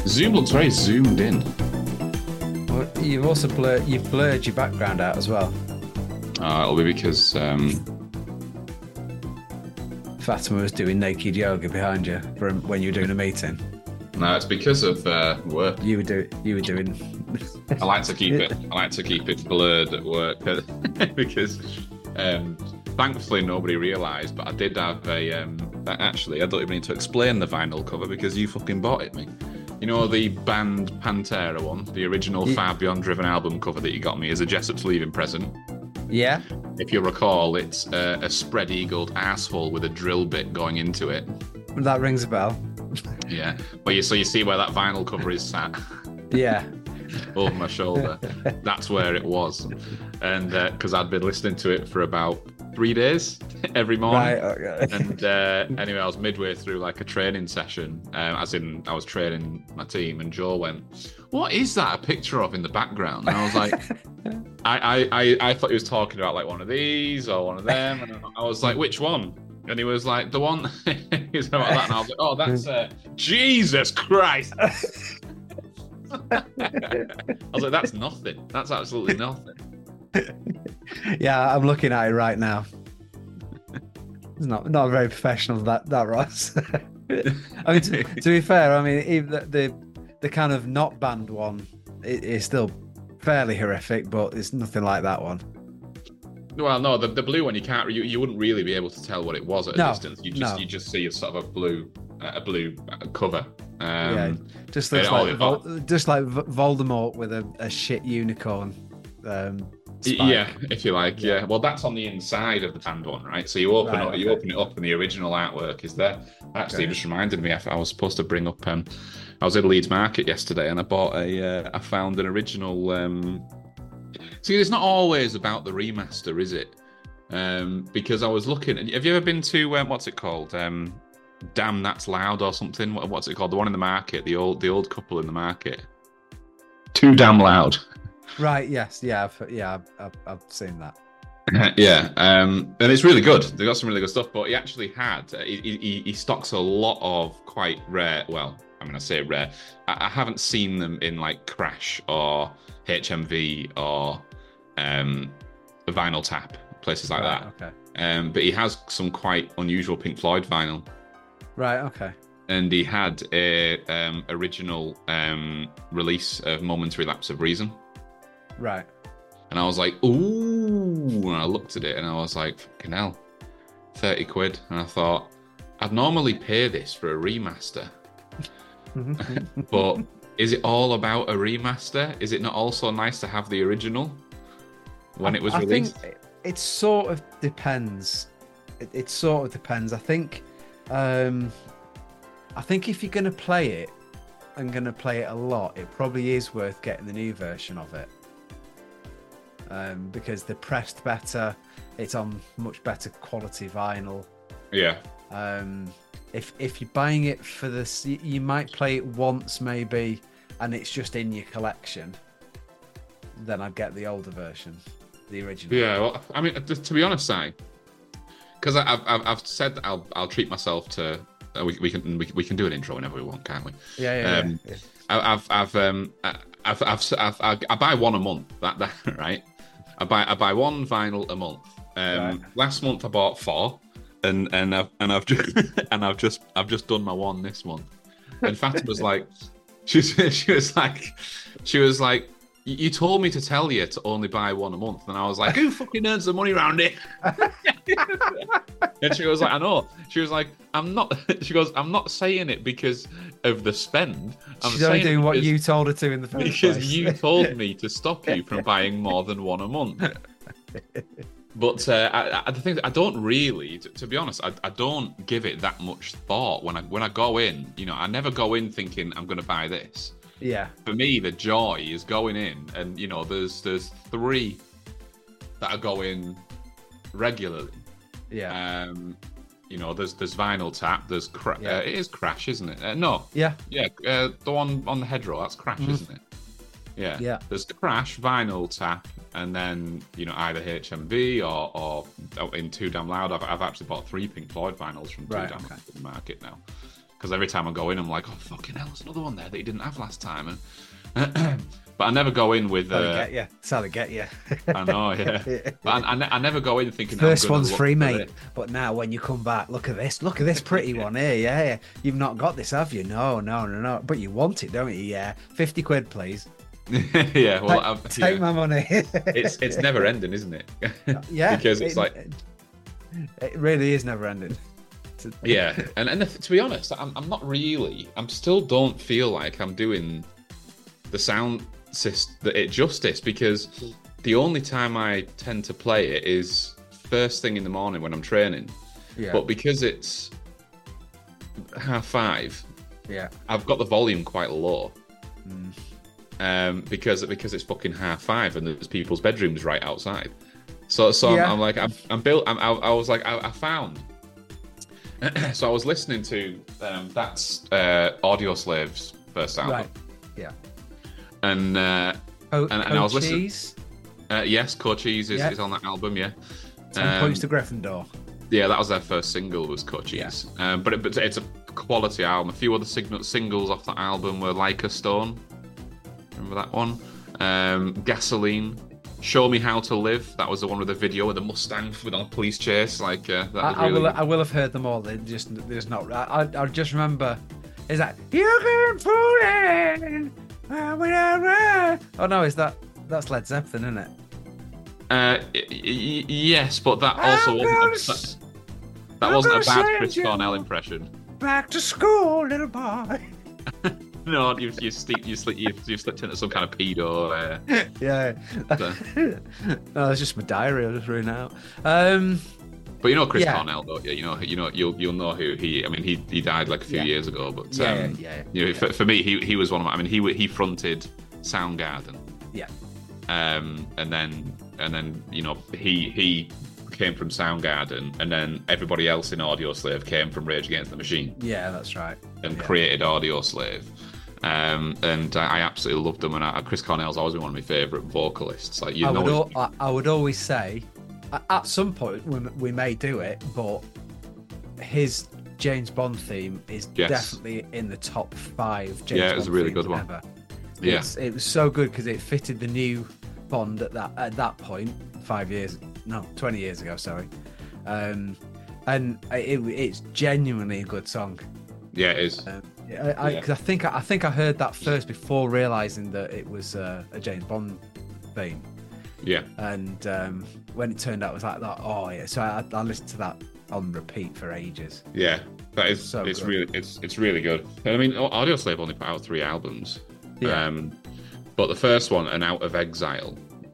Zoom looks very zoomed in. Well, you've blurred your background out as well. It'll be because Fatima was doing naked yoga behind you from when you were doing a meeting. no, it's because of work. You were doing. I like to keep it blurred at work because thankfully nobody realised. But I did have actually, I don't even need to explain the vinyl cover because you fucking bought it me. You know the band Pantera one, the original Far Beyond Driven album cover that you got me as a Jessup's leaving present. Yeah. If you recall, it's a spread-eagled asshole with a drill bit going into it. That rings a bell. Yeah, but you see where that vinyl cover is sat. Yeah. Over my shoulder. That's where it was, and because I'd been listening to it for about 3 days every morning. Right. Okay. And anyway, I was midway through like a training session, as in I was training my team, and Joel went, "What is that a picture of in the background?" And I was like, I thought he was talking about like one of these or one of them, and I was like, "Which one?" And he was like, "The one." He was about that, and I was like, "Oh, that's Jesus Christ." I was like, "That's nothing. That's absolutely nothing." Yeah, I'm looking at it right now. It's not very professional, that Ross. I mean, to be fair, I mean, even the kind of not banned one is still fairly horrific, but it's nothing like that one. Well, no, the blue one you wouldn't really be able to tell what it was at a distance. You just see a sort of a blue cover. Yeah, just looks just like Voldemort with a shit unicorn. Yeah, if you like. Yeah. Well, that's on the inside of the band one, right? So you open it up, and the original artwork is there. Actually, it just reminded me. I was supposed to bring up. I was at Leeds Market yesterday, and I found an original. See, it's not always about the remaster, is it? Because I was looking. Have you ever been to what's it called? Damn, That's Loud or something. What's it called? The one in the market, the old couple in the market. Too Damn Loud. Right. Yes. Yeah. I've seen that. Yeah. And it's really good. They got some really good stuff. But he actually had. He stocks a lot of quite rare. Well, I mean, I say rare. I haven't seen them in like Crash or HMV or Vinyl Tap, places like that. Okay. But he has some quite unusual Pink Floyd vinyl. Right. Okay. And he had a original release of Momentary Lapse of Reason. Right. And I was like, ooh. And I looked at it and I was like, fucking hell, 30 quid. And I thought, I'd normally pay this for a remaster. But is it all about a remaster? Is it not also nice to have the original when it was released? I think it sort of depends. It sort of depends. I think if you're going to play it and going to play it a lot, it probably is worth getting the new version of it. Because they're pressed better, it's on much better quality vinyl. Yeah. If you're buying it for this, you might play it once maybe, and it's just in your collection. Then I'd get the older version, the original. Yeah. Well, I mean, to be honest, because I've said that I'll treat myself to. We can do an intro whenever we want, can't we? Yeah. I buy one a month. That right. I buy one vinyl a month. Right. Last month I bought 4, and I've just done my one this month. And Fatima was like, she was like, you told me to tell you to only buy one a month, and I was like, who fucking earns the money around it? And she was like, I know. She was like, I'm not. She goes, I'm not saying it because of the spend. She's only doing what you told her to in the first place. Because you told me to stop you from buying more than one a month. But I think I don't really, to be honest, I don't give it that much thought when I go in. You know, I never go in thinking I'm going to buy this. Yeah. For me, the joy is going in, and you know, there's 3 that I go in regularly. Yeah. You know, there's Vinyl Tap. There's it is Crash, isn't it? No. Yeah. Yeah. The one on the hedgerow, that's Crash, isn't it? Yeah. Yeah. There's Crash, Vinyl Tap, and then you know either HMV or in Too Damn Loud. I've actually bought 3 Pink Floyd vinyls from Too Damn Loud in the market now. because every time I go in, I'm like, oh fucking hell, there's another one there that you didn't have last time. And but I never go in with. That's how they get you. I know, yeah. But I never go in thinking. First one's free, mate. But now when you come back, look at this pretty one here. Yeah, you've not got this, have you? No. But you want it, don't you? Yeah, 50 quid, please. Yeah, well, take my money. it's never ending, isn't it? Yeah, because it's it really is never ending. Yeah, and to be honest, I'm not really. I still don't feel like I'm doing the sound system justice, because the only time I tend to play it is first thing in the morning when I'm training. Yeah. But because it's 5:30, yeah, I've got the volume quite low. Because it's fucking 5:30 and there's people's bedrooms right outside. So yeah. I'm like I'm built. I was like I found. So I was listening to that's Audioslave's first album. Right. Yeah. And I was listening. Yes, Cochise is on that album. Yeah. 10 Points to Gryffindor. Yeah, that was their first single, was Cochise. Yeah. But it's a quality album. A few other singles off that album were Like a Stone. Remember that one? Gasoline. Show Me How to Live. That was the one with the video with the Mustang with on a police chase. Like that was I will have heard them all. There's not. I just remember. Is that you can fool it? Oh no, that's Led Zeppelin, isn't it? Yes, but that also wasn't a bad Chris Cornell impression. Back to school, little boy. No, you slipped into some kind of pedo. Yeah. No, it's just my diary. I just reading out. But you know Chris Cornell, don't you? You'll know who he. I mean, he died like a few years ago. But for me, he was one of my. I mean, he fronted Soundgarden. Yeah. And then he came from Soundgarden, and then everybody else in Audioslave came from Rage Against the Machine. Yeah, that's right. And created Audioslave. And I absolutely loved them. And Chris Cornell's always been one of my favourite vocalists. Like I would always say, at some point we may do it, but his James Bond theme is definitely in the top 5 James Bond. Yeah, it was a really good one. Ever. Yeah, it was so good because it fitted the new Bond at that point 20 years ago. Sorry, and it's genuinely a good song. Yeah, it is. Because I think I heard that first before realizing that it was a James Bond theme. Yeah. And when it turned out, it was like that. Oh yeah. So I listened to that on repeat for ages. Yeah, that is. So it's good. It's really good. I mean, Audioslave only put out 3 albums. Yeah. But the first one, and Out of Exile.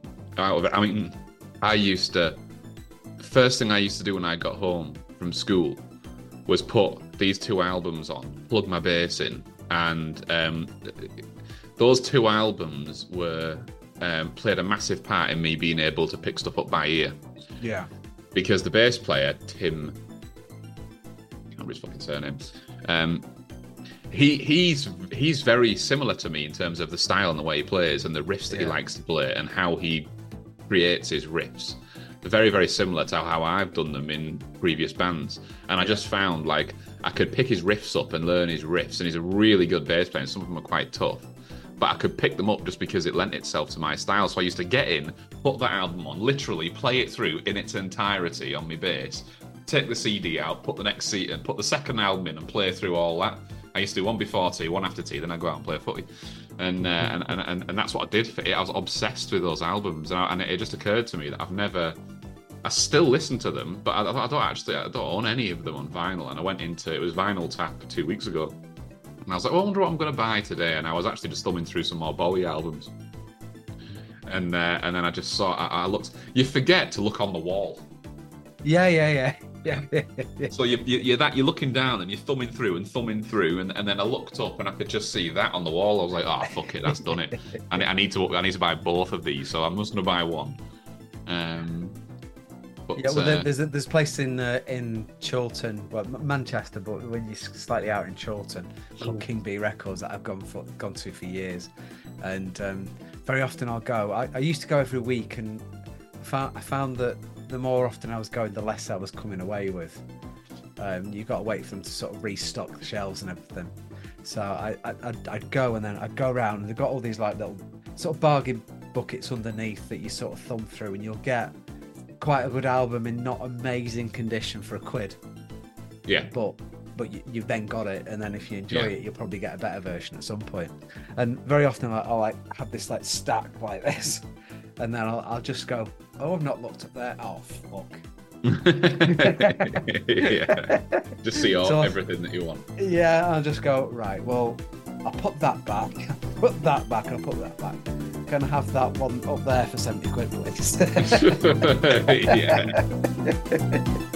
First thing I used to do when I got home from school was put these 2 albums on, plug my bass in, and those 2 albums were played a massive part in me being able to pick stuff up by ear. Yeah. Because the bass player, Tim, I can't remember his fucking surname, he's very similar to me in terms of the style and the way he plays and the riffs that he likes to play and how he creates his riffs. They're very, very similar to how I've done them in previous bands. And I just found like I could pick his riffs up and learn his riffs, and he's a really good bass player, and some of them are quite tough. But I could pick them up just because it lent itself to my style. So I used to get in, put that album on, literally play it through in its entirety on my bass, take the CD out, put the next seat in, put the second album in and play through all that. I used to do one before tea, one after tea, then I'd go out and play footy. And that's what I did for it. I was obsessed with those albums. And it just occurred to me that I still listen to them, but I don't own any of them on vinyl. And I went into, it was Vinyl Tap 2 weeks ago. And I was like, well, I wonder what I'm going to buy today. And I was actually just thumbing through some more Bowie albums. And then I just saw, I looked, you forget to look on the wall. Yeah. So you're looking down and you're thumbing through, and then I looked up and I could just see that on the wall. I was like, oh fuck it, that's done it. I need to buy both of these, so I'm just gonna buy one. There's a place in Chorlton, well Manchester, but when you're slightly out in Chorlton, called King B Records that I've gone to for years, and very often I'll go. I used to go every week, and I found that the more often I was going, the less I was coming away with. You've got to wait for them to sort of restock the shelves and everything. So I'd go and then I'd go around and they've got all these like little sort of bargain buckets underneath that you sort of thumb through and you'll get quite a good album in not amazing condition for £1. Yeah. But you've then got it, and then if you enjoy it, you'll probably get a better version at some point. And very often I'll like have this like stack like this, and then I'll just go, oh, I've not looked up there. Oh fuck. Yeah. Just see everything that you want. Yeah, I'll just go, right, well, I'll put that back, put that back, and I'll put that back. Can I have that one up there for £70, please? Yeah.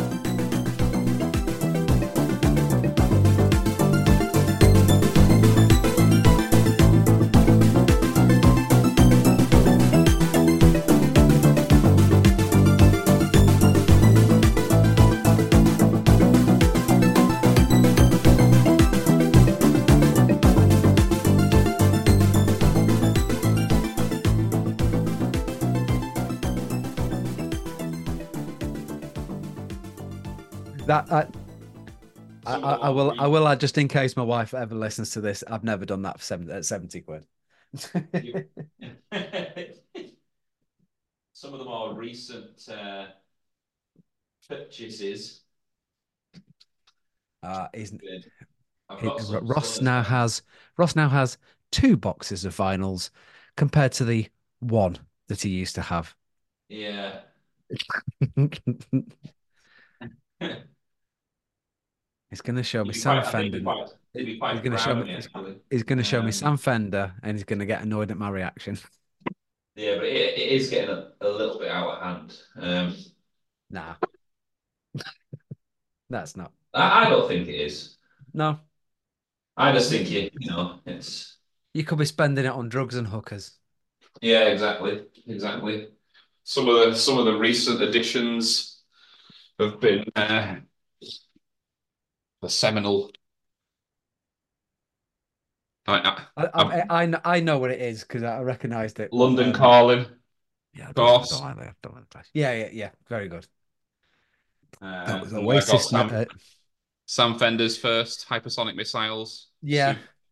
That I will add, just in case my wife ever listens to this, I've never done that for £70. Some of the more recent purchases. Ross now has 2 boxes of vinyls compared to the 1 that he used to have. Yeah. He's going to show me Sam Fender. He's going to show me Sam Fender, and he's going to get annoyed at my reaction. Yeah, but it is getting a little bit out of hand. Nah, that's not. I don't think it is. No, I just think it's. You could be spending it on drugs and hookers. Yeah, exactly. Some of the recent additions have been the seminal. I know what it is because I recognised it. London Calling. Yeah, of course. Yeah. Very good. That was Oasis. Sam Fender's first hypersonic missiles. Yeah.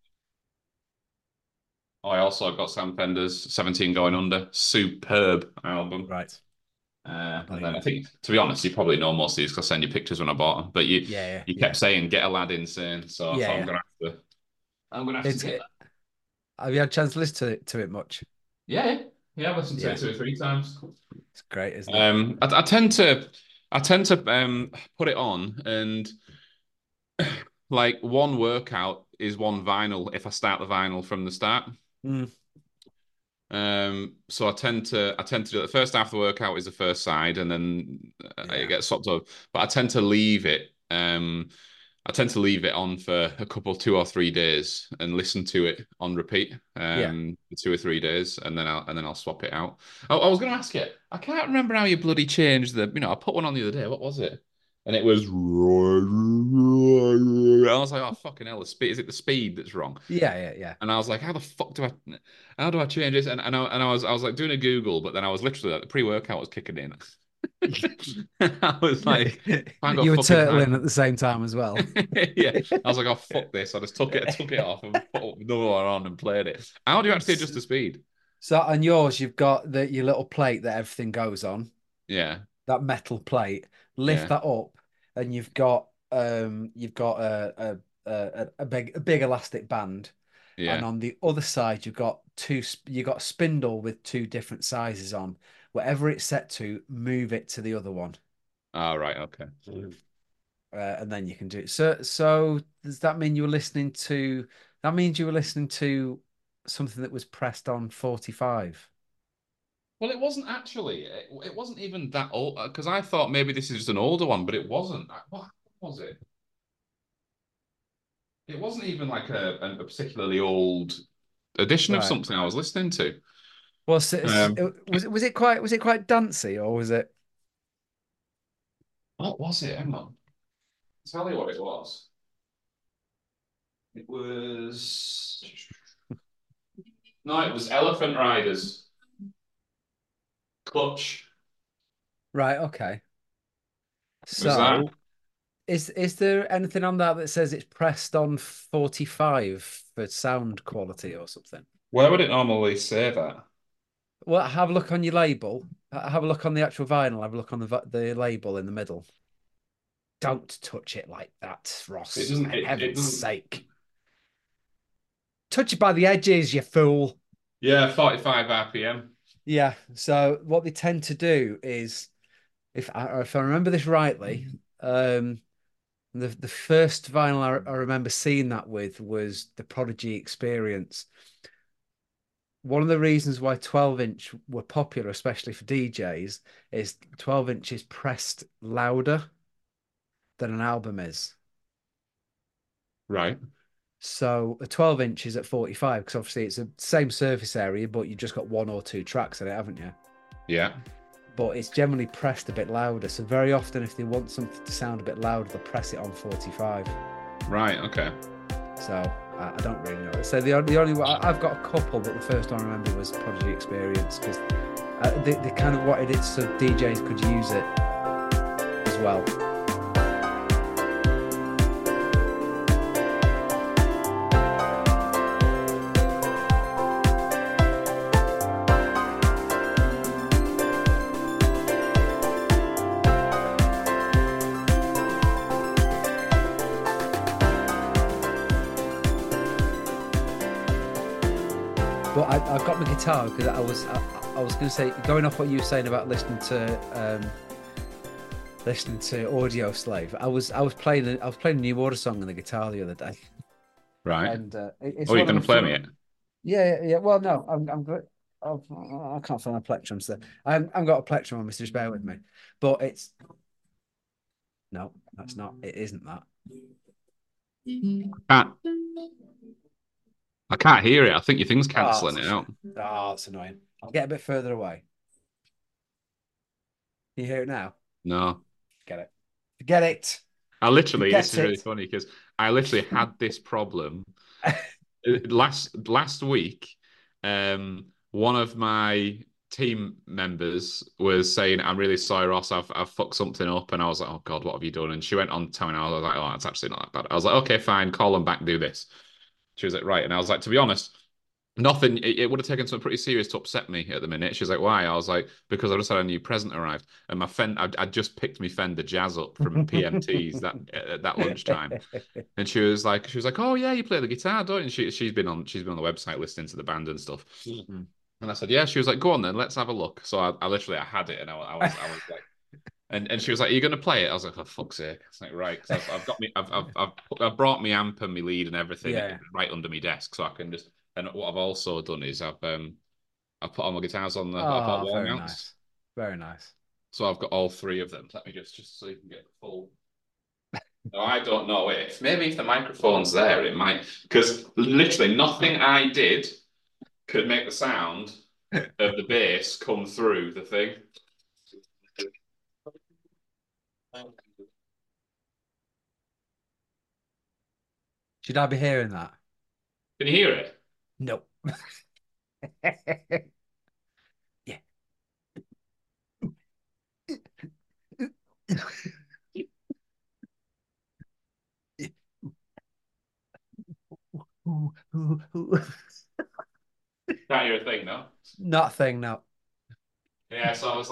I also got Sam Fender's 17 Going Under. Superb album. Right. And then I think, to be honest, you probably know most of these because I send you pictures when I bought them. But you kept saying get Aladdin soon, so I thought I'm gonna have to get that. Have you had a chance to listen to it much? Yeah, I've listened to it 2 or 3 times. It's great, isn't it? I tend to put it on and like one workout is one vinyl if I start the vinyl from the start. So I tend to do the first half of the workout is the first side, and then it gets swapped up. But I tend to leave it. I tend to leave it on for a couple, 2 or 3 days, and listen to it on repeat for 2 or 3 days, and then I'll swap it out. I was going to ask you. I can't remember how you bloody changed the. I put one on the other day. What was it? And it was. I was like, oh fucking hell! The speed, is it the speed that's wrong? Yeah. And I was like, how do I change this? And I was like doing a Google, but then I was literally like, the pre-workout was kicking in. I was like, you were turtling at the same time as well. Yeah, I was like, oh fuck this! I just took it off and put another one on and played it. How do you actually adjust the speed? So on yours, you've got your little plate that everything goes on. Yeah, that metal plate. Lift that up, and you've got a big elastic band. Yeah. And on the other side, you've got a spindle with 2 different sizes on. Whatever it's set to, move it to the other one. Oh, right, okay. And then you can do it. So does that mean you were listening to? That means you were listening to something that was pressed on 45. Well, it wasn't actually. It wasn't even that old because I thought maybe this is just an older one, but it wasn't. What was it? It wasn't even like a particularly old edition of something I was listening to. Well, was it quite dancey, or was it? What was it? Hang on. I'll tell you what it was. It was Elephant Riders. Clutch. Right. Okay. So Is there anything on that says it's pressed on 45 for sound quality or something? Where would it normally say that? Well, have a look on your label. Have a look on the actual vinyl. Have a look on the label in the middle. Don't touch it like that, It Ross. For doesn't. It heaven's doesn't. sake. Touch it by the edges, you fool. Yeah, 45 RPM. Yeah. So what they tend to do is, if I remember this rightly, the first vinyl I remember seeing that with was the Prodigy Experience. One of the reasons why 12-inch were popular, especially for DJs, is 12-inch is pressed louder than an album is. Right. So a 12-inch is at 45 because obviously it's the same surface area, but you just got one or two tracks in it, haven't you? Yeah. But it's generally pressed a bit louder. So very often, if they want something to sound a bit louder, they'll press it on 45. Right. Okay. So I don't really know. So the only one I've got a couple, but the first one I remember was Prodigy Experience because they kind of wanted it so DJs could use it as well. But I've got my guitar because I was going to say, going off what you were saying about listening to Audio Slave. I was playing a New Order song on the guitar the other day. Right. And it's you're going to play me it? Yeah. Well, no, I'm good. I can't find my plectrums there. I've got a plectrum on, Mister. Just bear with me. But it's no, that's not. It isn't that. I can't hear it. I think your thing's cancelling it out. Oh, it's annoying. I'll get a bit further away. Can you hear it now? No. Get it. Forget it. I literally, this is really funny because I literally had this problem last week. One of my team members was saying, "I'm really sorry, Ross. I've fucked something up," and I was like, "Oh God, what have you done?" And she went on telling me, I was like, "Oh, it's actually not that bad." I was like, "Okay, fine. Call them back. Do this." She was like, "Right," and I was like, "To be honest." Nothing. It would have taken something pretty serious to upset me at the minute. She's like, "Why?" I was like, "Because I just had a new present arrived, and my Fender. I just picked my Fender Jazz up from PMTs that lunchtime." And she was like, "Oh yeah, you play the guitar, don't you?" And she's been on the website listening to the band and stuff. Mm-hmm. And I said, "Yeah." She was like, "Go on then, let's have a look." So I literally had it, and I was like. And she was like, "Are you going to play it?" I was like, "Oh fuck's sake!" It's like, right, because I've got me, I've brought me amp and my lead and everything right under my desk, so I can just. And what I've also done is I've put all my guitars on the wall very mounts. Nice. Very nice. So I've got all three of them. Let me just so you can get the full. No, I don't know if maybe if the microphone's there, it might because literally nothing I did could make the sound of the bass come through the thing. Should I be hearing that? Can you hear it? No. Yeah. Can't hear a thing, no? Not a thing, no. Yeah, so I was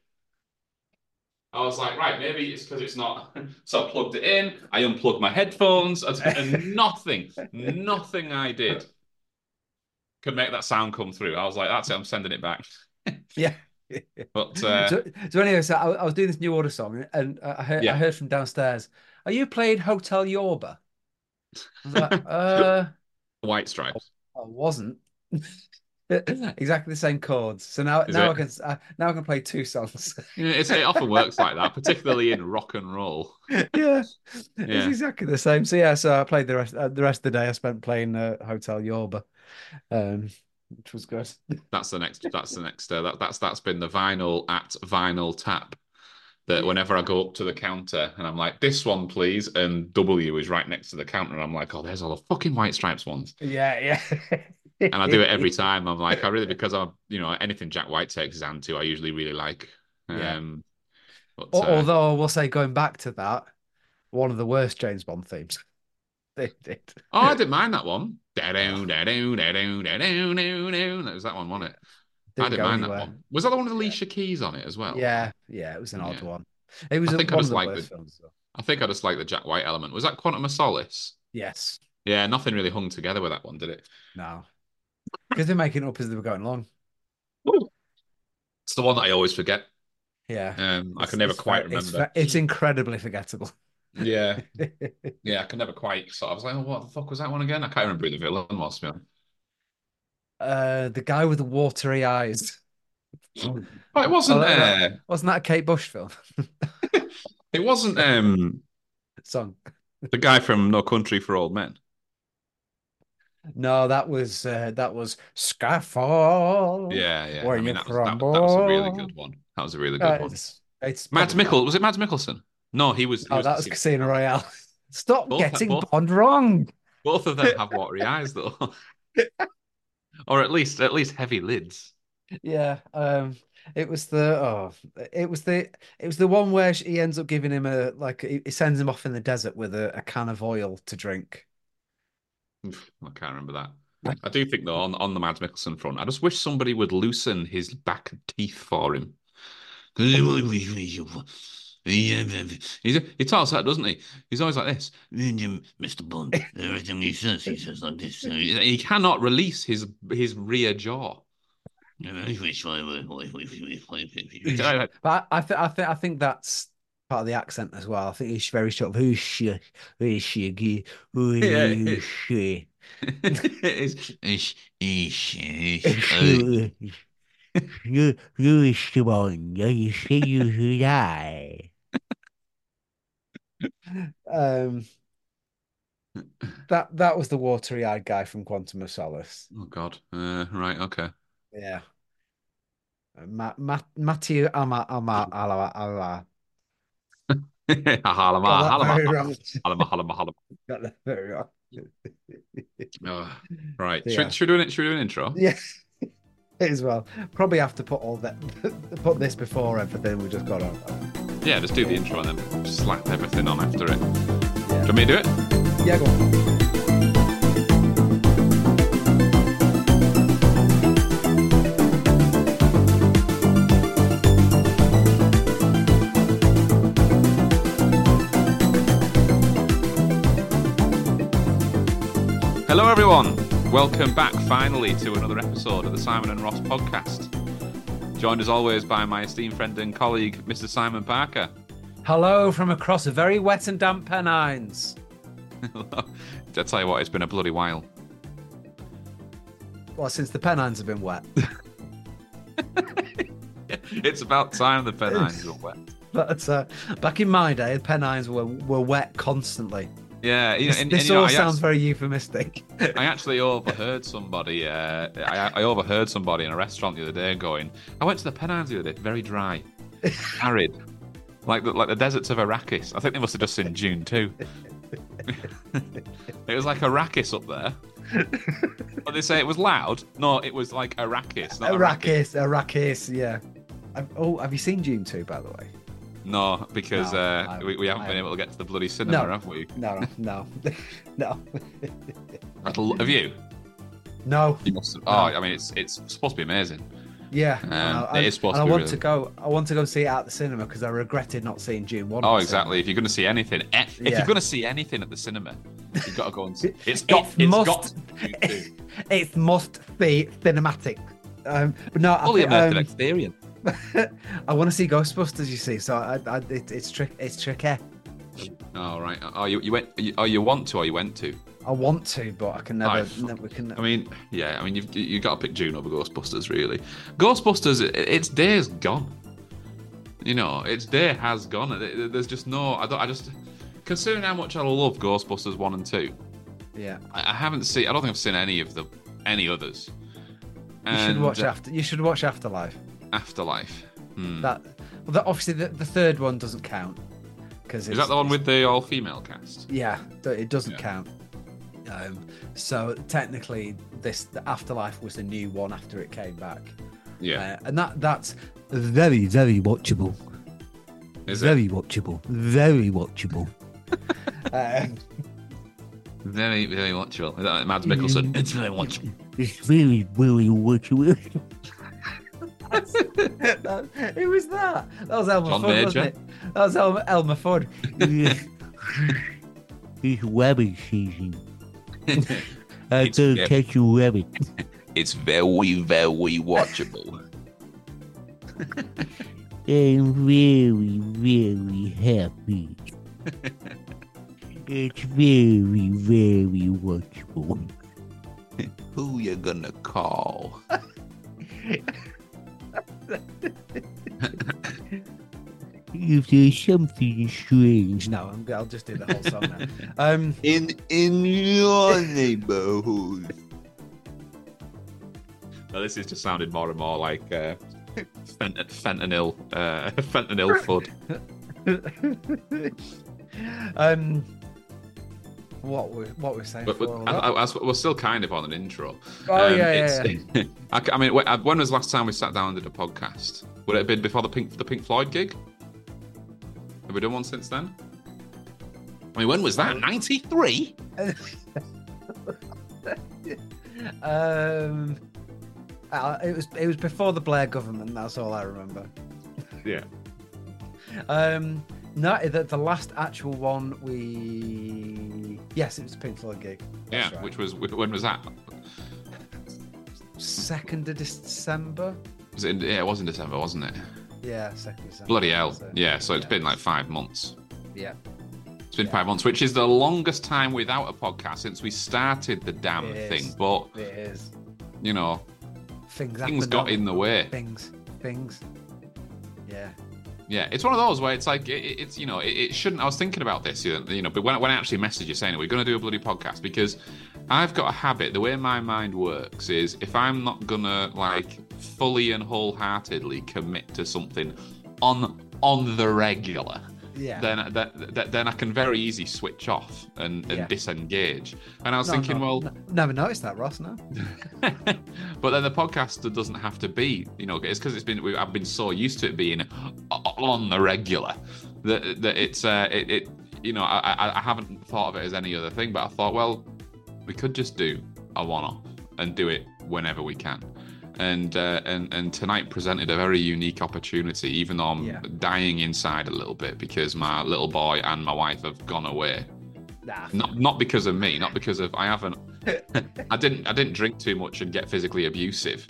like, right, maybe it's because it's not. So I plugged it in, I unplugged my headphones, and nothing I did could make that sound come through. I was like, that's it, I'm sending it back. Yeah. But so anyway, so I was doing this New Order song, and I heard from downstairs, "Are you playing Hotel Yorba?" I was like, White Stripes. I wasn't. Exactly the same chords. So now I can play two songs. It often works like that, particularly in rock and roll. Yeah, it's exactly the same. So I played the rest of the day. I spent playing Hotel Yorba, which was good. That's the next. That's been the vinyl at Vinyl Tap. That whenever I go up to the counter and I'm like, "This one, please," and W is right next to the counter, and I'm like, "Oh, there's all the fucking White Stripes ones." Yeah. And I do it every time. I'm like, because I'm, anything Jack White takes his hand to, I usually really like. Although I will say, going back to that, one of the worst James Bond themes. They did. Oh, I didn't mind that one. That was that one, wasn't it? I Didn't didn't go mind that anywhere. one. Was that the one with Yeah. Alicia Keys on it as well? Yeah, it was an odd Yeah. one. It was I think I one of just the like worst films. Though. I think I just like the Jack White element. Was that Quantum of Solace? Yes. Yeah, nothing really hung together with that one, did it? No. Because they're making it up as they were going along. It's the one that I always forget. Yeah. I can never quite remember. It's incredibly forgettable. Yeah. Yeah, I can never quite I was like, oh, what the fuck was that one again? I can't remember who the villain was, to be honest. The guy with the watery eyes. Oh, it wasn't wasn't that a Kate Bush film? it wasn't Song. the guy from No Country for Old Men. No, that was Skyfall. Yeah. Where I mean, you that was a really good one. That was a really good one. It's Mads Mikkelsen. Was it Mads Mikkelsen? No, he was. Oh, that was Casino Royale. Stop getting both, Bond wrong. Both of them have watery eyes, though, or at least heavy lids. Yeah. It was the one where he ends up giving him he sends him off in the desert with a can of oil to drink. I can't remember that. I do think though on the Mads Mikkelsen front, I just wish somebody would loosen his back teeth for him. He talks like, doesn't he? He's always like this. Mr. Bond, everything he says like this. He cannot release his rear jaw. But I think that's part of the accent as well. I think he's very sort of that was the watery-eyed guy from Quantum of Solace. Oh God. Right, okay. Yeah. Matthew Ama Ala. Got that very wrong. Right. Yeah. Should we do an intro? Yeah. As well. Probably have to put this before everything we just got on. Yeah, just do the intro and then slap everything on after it. Yeah. Do you want me to do it? Yeah, go on. Hello everyone, welcome back finally to another episode of the Simon and Ross podcast. Joined as always by my esteemed friend and colleague, Mr. Simon Parker. Hello from across a very wet and damp Pennines. I tell you what, it's been a bloody while. Well, since the Pennines have been wet. It's about time the Pennines were wet. But back in my day, the Pennines were wet constantly. Yeah, this all sounds very euphemistic. I actually overheard somebody. I overheard somebody in a restaurant the other day going, "I went to the Pennines the other day. Very dry, arid, like the deserts of Arrakis." I think they must have just seen June too. It was like Arrakis up there. But they say it was loud. No, it was like Arrakis. Not Arrakis. Yeah. Have you seen June 2, by the way? No, because we haven't been able to get to the bloody cinema, have we? No. Have you? No. You must have. I mean, it's supposed to be amazing. Yeah, it is supposed to be. I want to go see it at the cinema because I regretted not seeing June 1. Oh, exactly. If you're going to see anything, if you're going to see anything at the cinema, you've got to go and see. It must be cinematic. But no, fully immersive experience. I want to see Ghostbusters. You see, so it's tricky. Oh right. Oh, you went. You want to, or you went to? I want to, but I can never. I mean, yeah. I mean, you got to pick June over Ghostbusters. Really, Ghostbusters. Its day's gone. You know, its day has gone. There's just no. I just considering how much I love Ghostbusters 1 and 2. Yeah. I haven't seen. I don't think I've seen any others. You should watch Afterlife. Afterlife. Obviously the third one doesn't count because is that the one with the all-female cast? Yeah, it doesn't count. So technically, the Afterlife was the new one after it came back. Yeah, and that's very, very watchable. Is very it? watchable? Very watchable. Very, very watchable. Mads Mikkelsen. It's very watchable. It's very, very watchable. Who was that? That was Elmer John Fudd, Major. wasn't it? That was Elmer Fudd. It's rabbit season. I don't catch a rabbit. It's very, very watchable. I'm very, very happy. It's very, very watchable. Who you gonna call? If there's something strange. No, I'll just do the whole song now. In your neighborhood. Well, this is just sounding more and more like fentanyl Fudd. What we're saying? But we're still kind of on an intro. Oh yeah. I mean, when was the last time we sat down and did a podcast? Would it have been before the Pink Floyd gig? Have we done one since then? I mean, when was that? 93? It was before the Blair government. That's all I remember. Yeah. No, the last actual one yes, it was a Pink Floyd gig. That's right. Which was when was that? 2nd of December. Was it? Yeah, it was in December, wasn't it? Yeah, 2nd December. Bloody hell! Yeah, so it's been like 5 months. Yeah. It's been 5 months, which is the longest time without a podcast since we started the damn thing. But it is. You know, things got in the way. Things. Yeah. Yeah, it's one of those where it's like it's you know it shouldn't. I was thinking about this, you know, but when I actually messaged you saying we're going to do a bloody podcast, because I've got a habit. The way my mind works is if I'm not gonna like fully and wholeheartedly commit to something on the regular, then I can very easily switch off and disengage. And I was thinking, never noticed that, Ross. No. But then the podcast doesn't have to be, you know, it's because I've been so used to it being on the regular that it's you know, I haven't thought of it as any other thing. But I thought, well, we could just do a one-off and do it whenever we can. And tonight presented a very unique opportunity, even though I'm dying inside a little bit because my little boy and my wife have gone away. Not because of me, not because of I didn't drink too much and get physically abusive.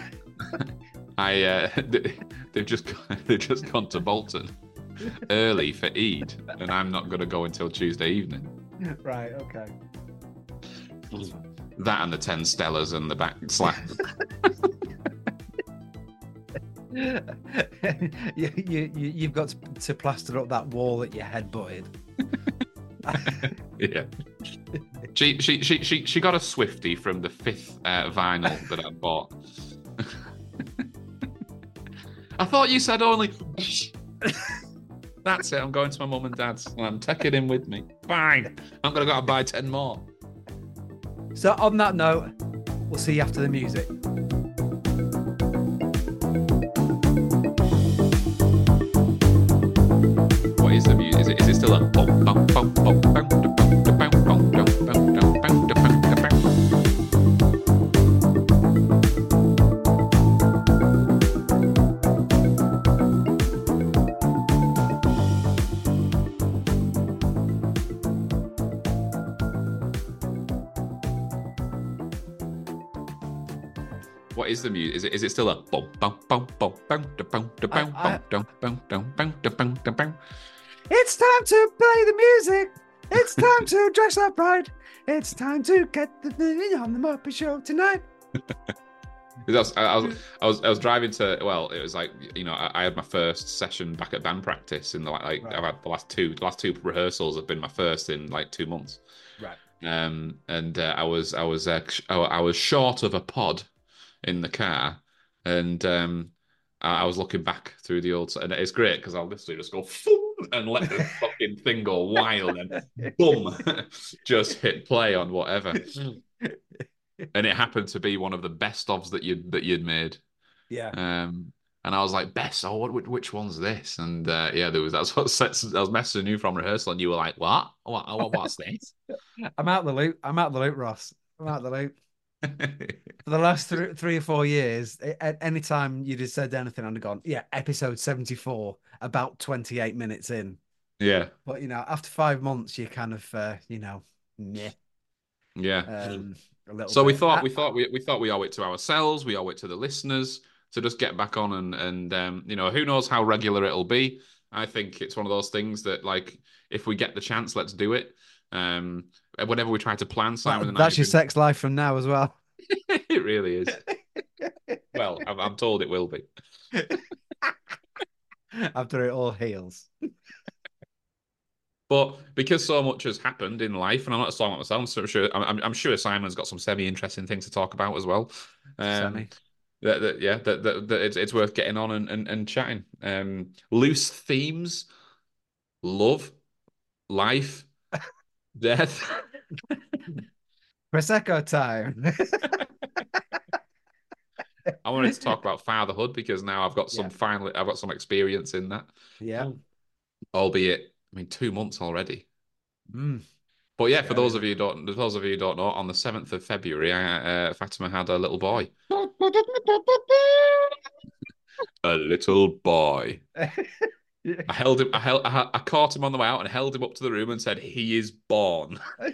They've just gone to Bolton early for Eid, and I'm not going to go until Tuesday evening. Right. Okay. That and the 10 Stellas and the back slap. You've got to plaster up that wall that you headbutted. Yeah. She got a Swiftie from the 5th vinyl that I bought. I thought you said only. That's it. I'm going to my mum and dad's, and I'm taking him with me. Fine. I'm gonna go and buy 10 more. So on that note, we'll see you after the music. What is the music? Is it still a? What is the music? Is it still a? It's time to play the music. It's time to dress up right. It's time to get the thing on the Muppet Show tonight. I was driving to. Well, it was like, you know, I had my first session back at band practice in I've had the last two rehearsals have been my first in like 2 months. Right. And I was short of a pod in the car, and I was looking back through the old, and it's great because I'll literally just go and let the fucking thing go wild, and boom, just hit play on whatever. And it happened to be one of the best ofs that you'd made. Yeah. And I was like, Bess, oh, which one's this? And yeah, there was that's what I was messaging you from rehearsal, and you were like, what's this? I'm out the loop. I'm out the loop, Ross. I'm out the loop. For the last 3 or 4 years, any time you just said anything, I'd have gone, yeah, episode 74, about 28 minutes in. Yeah, But after 5 months, you kind of, yeah, yeah. a little So we bit. thought we thought we thought we owe it to ourselves, we owe it to the listeners to just get back on and who knows how regular it'll be. I think it's one of those things that like if we get the chance, let's do it. Um, whenever we try to plan, Simon and I That's have your been. sex life from now as well. It really is. Well, I'm told it will be. After it all heals. But because so much has happened in life, and I'm not just talking about myself, so I'm sure Simon's got some semi-interesting things to talk about as well. Semi. That it's worth getting on and chatting. Loose themes, love, life, death. Prosecco time. I wanted to talk about fatherhood because now Yeah. I've got some experience in that. Yeah. Albeit, I mean, 2 months already. Mm, But yeah, scary, for those of you who don't know, on the 7th of February, Fatima had a little boy. A little boy. yeah. I held him. I caught him on the way out and held him up to the room and said, "He is born.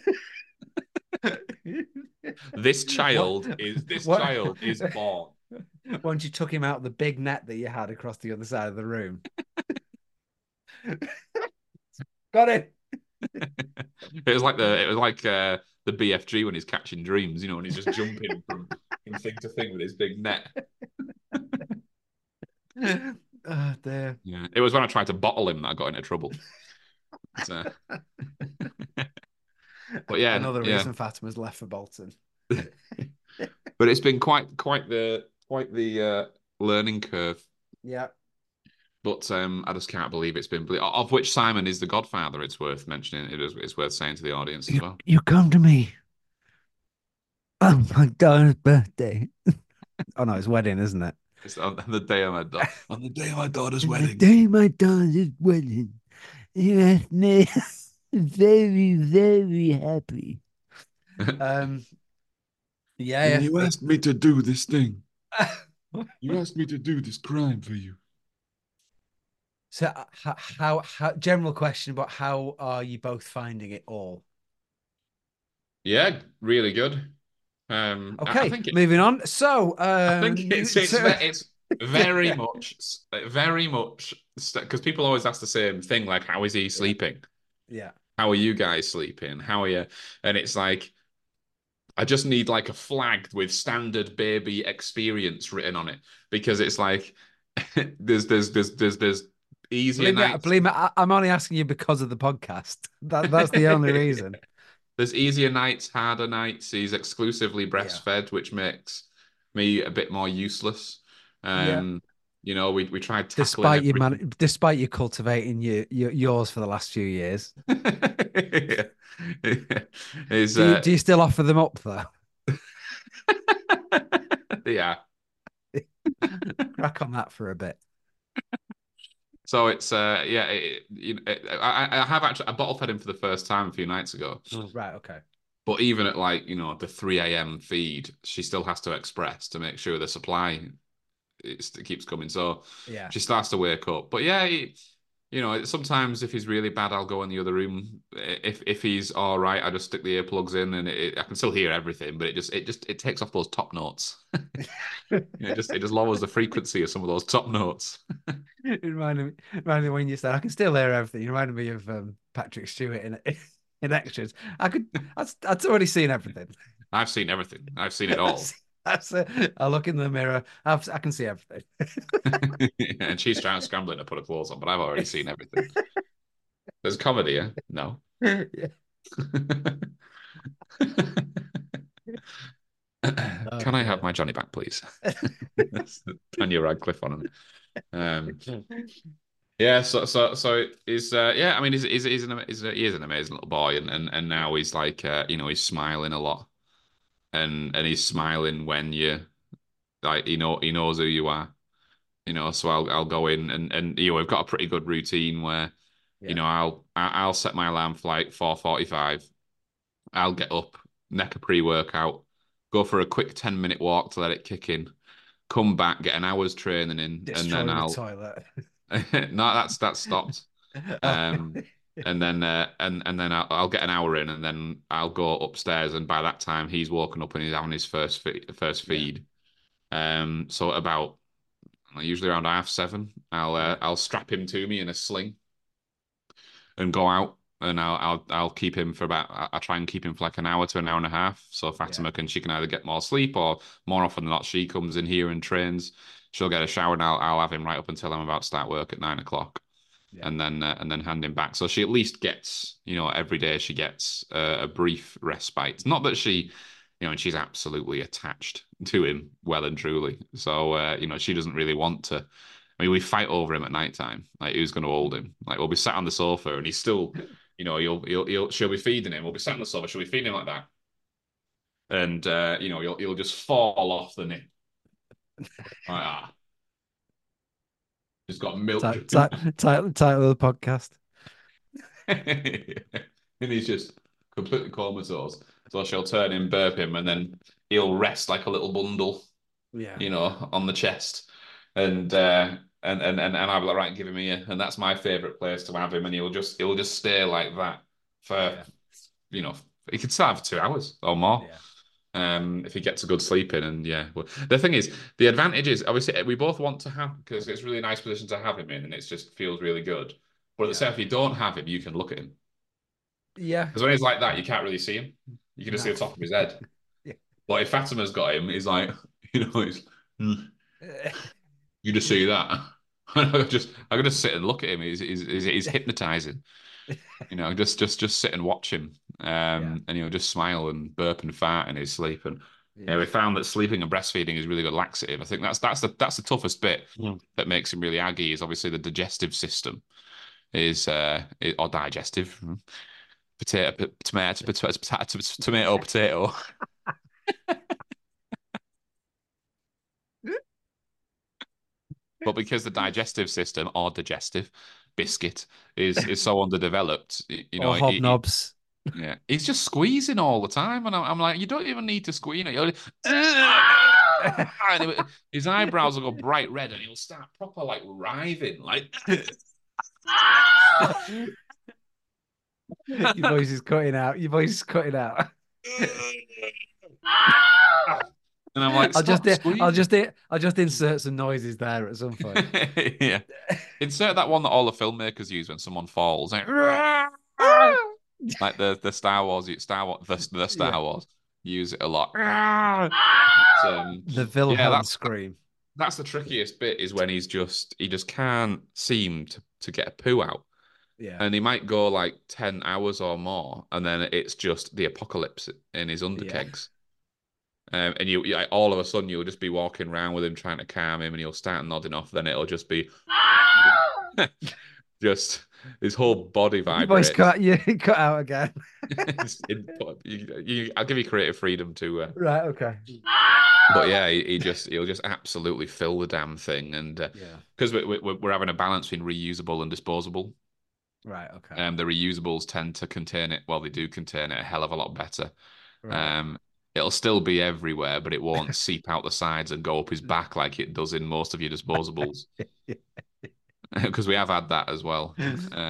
This What? child is What? born." Once you took him out of the big net that you had across the other side of the room. Got it. It was like the BFG when he's catching dreams, when he's just jumping from thing to thing with his big net. Oh, dear. Yeah, it was when I tried to bottle him that I got into trouble. So, but yeah, Another yeah. reason Fatima's left for Bolton. But it's been quite the learning curve. Yeah. But I just can't believe it's been of which Simon is the godfather. It's worth mentioning. It's worth saying to the audience as well. You come to me on my daughter's birthday. Oh no, it's wedding, isn't it? It's on the day of my daughter, on the day of my daughter's The wedding. day of my daughter's wedding. You left me very, very happy. Yeah. You asked me to do this thing. You asked me to do this crime for you. So, how general question, but how are you both finding it all? Yeah, really good. Okay, I think moving on. So, I think it's very much because people always ask the same thing, like, how is he sleeping? Yeah. How are you guys sleeping? How are you? And it's like, I just need like a flag with standard baby experience written on it because it's like there's easier nights. Believe me, I'm only asking you because of the podcast. That's the only reason. There's easier nights, harder nights. He's exclusively breastfed, which makes me a bit more useless. Yeah. We tried tackling Despite you cultivating yours for the last few years. Do you still offer them up though? Yeah. Crack on that for a bit. So it's I have actually I bottle fed him for the first time a few nights ago. Right, okay. But even at the 3 a.m. feed, she still has to express to make sure the supply it keeps coming. So yeah, she starts to wake up. But yeah, sometimes if he's really bad, I'll go in the other room. If he's all right, I just stick the earplugs in, and I can still hear everything. But it takes off those top notes. it just lowers the frequency of some of those top notes. It reminded me when you said I can still hear everything. You reminded me of Patrick Stewart in Extras. I'd already seen everything. I've seen everything. I've seen it all. I look in the mirror. I can see everything. And she's trying scrambling to put her clothes on, but I've already seen everything. There's comedy, yeah? No. Yeah. Can I have my Johnny back, please? Daniel Radcliffe on him. Yeah, so he's yeah. I mean, he is an amazing little boy, and now he's like he's smiling a lot, and he's smiling when you like he knows who you are, So I'll go in and we've got a pretty good routine where Yeah. I'll set my alarm for like 4:45. I'll get up, neck a pre-workout, go for a quick 10-minute walk to let it kick in, come back, get an hour's training in, and then Destroy the I'll toilet. no, that's stopped. Oh. Um, and then and then I'll get an hour in, and then I'll go upstairs, and by that time he's woken up and he's having his first Yeah. feed. So at about usually around 7:30, Yeah. I'll strap him to me in a sling and go out, and I'll keep him for about I try and keep him for like an hour to an hour and a half. So Yeah. She can either get more sleep, or more often than not she comes in here and trains. She'll get a shower, and I'll have him right up until I'm about to start work at 9 o'clock, Yeah. and then hand him back. So she at least gets, every day she gets a brief respite. Not that she, and she's absolutely attached to him, well and truly. So she doesn't really want to. I mean, we fight over him at night time. Like, who's going to hold him? Like, we'll be sat on the sofa, and he's still, she'll be feeding him. We'll be sat on the sofa. She'll be feeding him like that, and he'll just fall off the nip. Like, just got milk. Title of the podcast. And he's just completely comatose. So she'll turn him, burp him, and then he'll rest like a little bundle, Yeah. on the chest. And I'll be like, right, give him here. And that's my favorite place to have him. And he'll just stay like that for, Yeah. he could stay for 2 hours or more. Yeah. If he gets a good sleep in. And yeah, well, the thing is, the advantage is obviously we both want to have, because it's a really nice position to have him in, and it just feels really good. But at the Yeah. same, if you don't have him, you can look at him. Yeah. Because when he's like that, you can't really see him. You can just No. see the top of his head. Yeah. But if Fatima's got him, he's like, he's, you just see that. I'm gonna sit and look at him. He's hypnotizing. Just sit and watch him. Yeah. And just smile and burp and fart in his sleep. And Yeah. we found that sleeping and breastfeeding is really good laxative. I think that's the toughest bit that makes him really aggy, is obviously the digestive system or digestive. Tomato. But because the digestive system, or digestive biscuit, is so underdeveloped, Or hobnobs. yeah, he's just squeezing all the time, and I'm like, you don't even need to squeeze. His eyebrows will go bright red, and he'll start proper like writhing, like. Your voice is cutting out. Your voice is cutting out. And I'm like, I'll just insert some noises there at some point. Yeah. Insert that one that all the filmmakers use when someone falls. Like, like the Star Wars, the Star Yeah. Wars use it a lot. The Yeah, Wilhelm scream. that's the trickiest bit, is when he just can't seem to get a poo out. Yeah. And he might go like 10 hours or more, and then it's just the apocalypse in his underkegs. And all of a sudden you'll just be walking around with him trying to calm him, and he'll start nodding off. Then it'll just be just his whole body Your voice vibrates. cut out again. I'll give you creative freedom to. Right. Okay. But yeah, he'll just absolutely fill the damn thing, and Yeah. because we're having a balance between reusable and disposable. Right. Okay. The reusables tend to contain it. Well, they do contain it a hell of a lot better. Right. It'll still be everywhere, but it won't seep out the sides and go up his back like it does in most of your disposables. Because we have had that as well.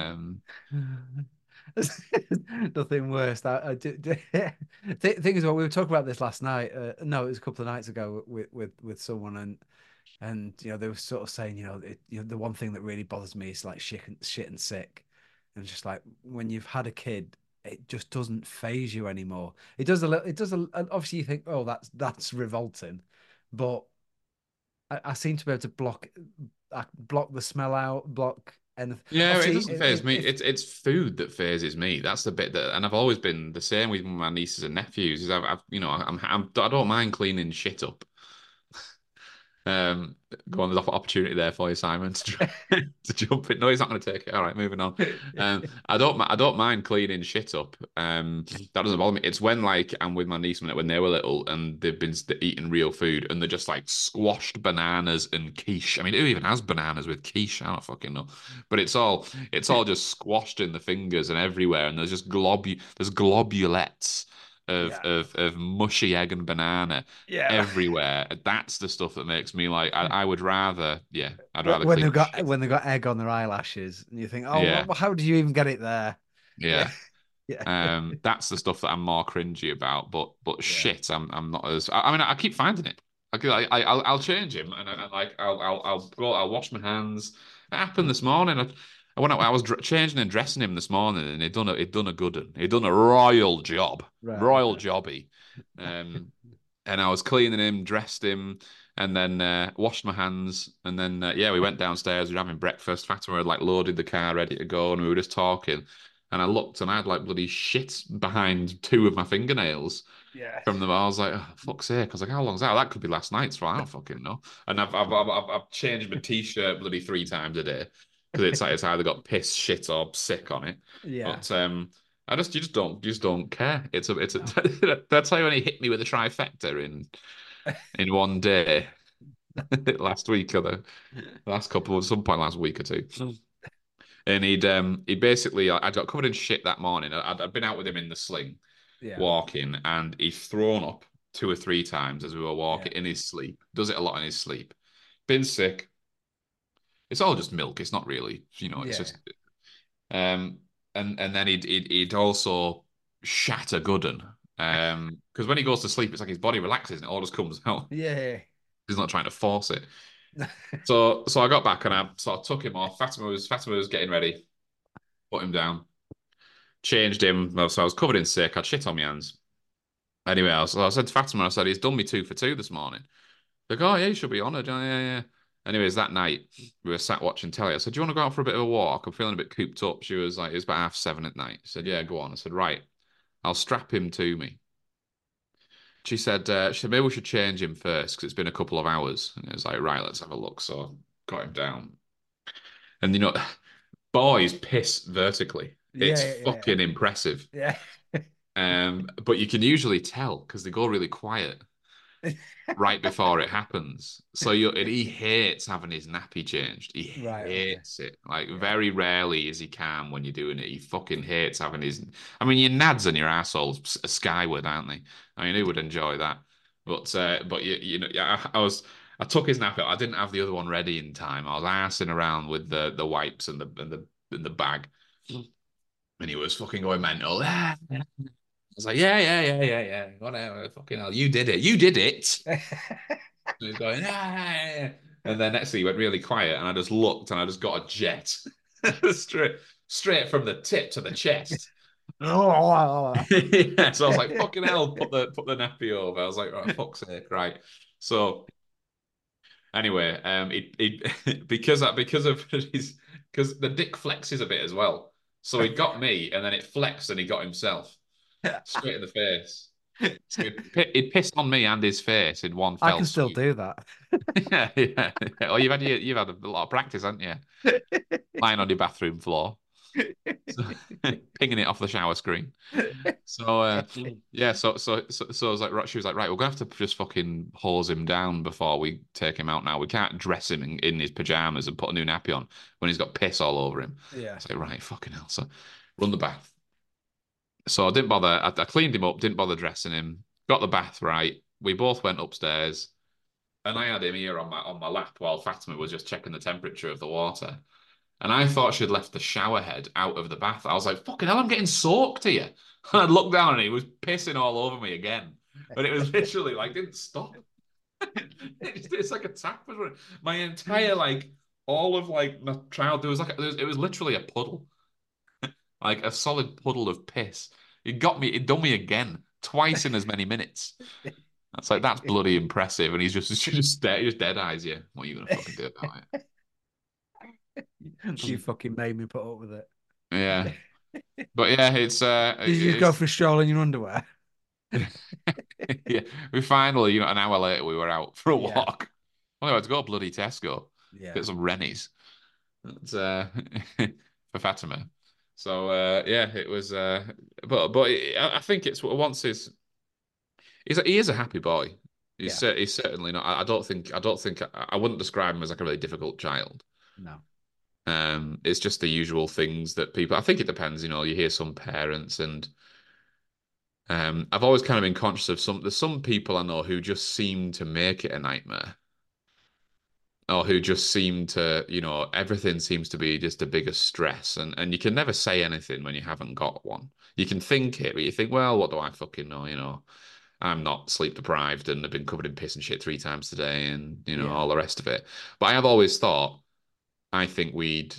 Nothing worse. Thing is, what we were talking about this last night. No, it was a couple of nights ago with someone, and they were sort of saying, the one thing that really bothers me is like shit and sick, and just like when you've had a kid, it just doesn't phase you anymore. It does a little. It does a. Obviously, you think, oh, that's revolting, but I seem to be able to block the smell out, and Yeah, it obviously doesn't phase me. It's food that phases me. That's the bit that, and I've always been the same with my nieces and nephews. Is I don't mind cleaning shit up. Um, Go on, there's an opportunity there for you, Simon, to jump in. No, he's not going to take it. All right, moving on. I don't mind cleaning shit up. That doesn't bother me. It's when like I'm with my niece when they were little and they've been eating real food and they're just like squashed bananas and quiche. I mean, who even has bananas with quiche? I don't fucking know. But it's all just squashed in the fingers and everywhere, and there's just there's globulettes of Yeah. of mushy egg and banana Yeah. everywhere. That's the stuff that makes me like. I would rather, yeah, I'd rather When clean they've the got shit. when they've got egg on their eyelashes, and you think, oh, Yeah, how did you even get it there? Yeah. yeah. Yeah. That's the stuff that I'm more cringy about. But Yeah. shit, I'm not as. I mean, I keep finding it. I'll change him and like I'll wash my hands. It happened this morning. I was changing and dressing him this morning, and he'd done a good one. He'd done a royal job, Right. royal jobby. Um, and I was cleaning him, dressed him, and then washed my hands. And then yeah, we went downstairs. We were having breakfast. Fatima had like loaded the car, ready to go, and we were just talking. And I looked, and I had like bloody shit behind two of my fingernails Yeah. from them. I was like, oh, fuck's sake! I was like, how long's that? That could be last night's. For I don't fucking know. And I've changed my t-shirt bloody 3 times a day because it's either got piss, shit, or sick on it. Yeah. But you just don't care. It's a No. that's how you only hit me with a trifecta in one day last week or the last couple of some point last week or two. And he'd basically I got covered in shit that morning. I'd been out with him in the sling Yeah. walking, and he'd thrown up 2 or 3 times as we were Yeah. walking in his sleep. Does it a lot in his sleep. Been sick. It's all just milk. It's not really, it's Yeah. just um and then he'd also shat a good one. Because when he goes to sleep, it's like his body relaxes and it all just comes out. Yeah. He's not trying to force it. So I got back and I sort of took him off. Fatima was getting ready, put him down, changed him. Well, so I was covered in sick. I'd shit on my hands. Anyway, I said to Fatima, I said, he's done me 2 for 2 this morning. Like, oh yeah, you should be honoured. Oh, yeah, yeah. Anyways, that night we were sat watching telly. I said, "Do you want to go out for a bit of a walk? I'm feeling a bit cooped up." She was like, "It's about 7:30 at night." She said, "Yeah, go on." I said, "Right, I'll strap him to me." She said maybe we should change him first because it's been a couple of hours. And it was like, right, let's have a look. So I got him down, and boys piss vertically. It's Yeah. Yeah. fucking impressive. Yeah. But you can usually tell because they go really quiet right before it happens. So and he hates having his nappy changed. He Right. Okay. hates it. Like Yeah. very rarely is he calm when you're doing it. He fucking hates having his. I mean, your nads and your assholes are skyward, aren't they? I mean, who would enjoy that? But yeah, I took his nap out. I didn't have the other one ready in time. I was arsing around with the wipes and the bag, and he was fucking going mental. I was like, yeah, yeah, yeah, yeah, yeah. Whatever, fucking hell, you did it. You did it. And he's going, ah. And then next thing he went really quiet, and I just looked, and I just got a jet straight from the tip to the chest. Yeah, so I was like, fucking hell, put the nappy over. I was like, right, fuck's sake, right. So anyway, because of his because the dick flexes a bit as well. So he got me, and then it flexed, and he got himself straight in the face. So he'd pissed on me and his face in one I fell can still swoop. do that. Yeah, yeah. Well, you've had a lot of practice, haven't you? Lying on your bathroom floor, so, pinging it off the shower screen. So yeah, so I was like, right, she was like, right, we're gonna have to just fucking hose him down before we take him out. Now we can't dress him in his pajamas and put a new nappy on when he's got piss all over him. Yeah. It's like, right, fucking hell. So run the bath. So I didn't bother. I cleaned him up, didn't bother dressing him. Got the bath right. We both went upstairs, and I had him here on my lap while Fatima was just checking the temperature of the water. And I thought she'd left the shower head out of the bath. I was like, "Fucking hell, I'm getting soaked here." And I looked down, and he was pissing all over me again. But it was literally like didn't stop. It's like a tap was running. My entire like all of like my child. It was literally a puddle, like a solid puddle of piss. It got me. It done me again, twice in as many minutes. That's like that's bloody impressive. And he's just dead eyes you. What are you gonna fucking do about You it? fucking made me put up with it. Yeah, but yeah, Did you just go for a stroll in your underwear? yeah. We finally, an hour later, we were out for a Yeah. walk. Oh, I had to go to bloody Tesco, Yeah, get some Rennies. It's, for Fatima. So yeah, it was. But I think it's once he is a happy boy. yeah, He's certainly not. I don't think I wouldn't describe him as like a really difficult child. no, It's just the usual things that people. I think it depends. You hear some parents, and I've always kind of been conscious of some. There's some people I know who just seem to make it a nightmare, or who just seem to, everything seems to be just a bigger stress, and you can never say anything when you haven't got one. You can think it, but you think, well, what do I fucking know? I'm not sleep deprived and have been covered in piss and shit 3 times today, and yeah. all the rest of it. But I have always thought, I think we'd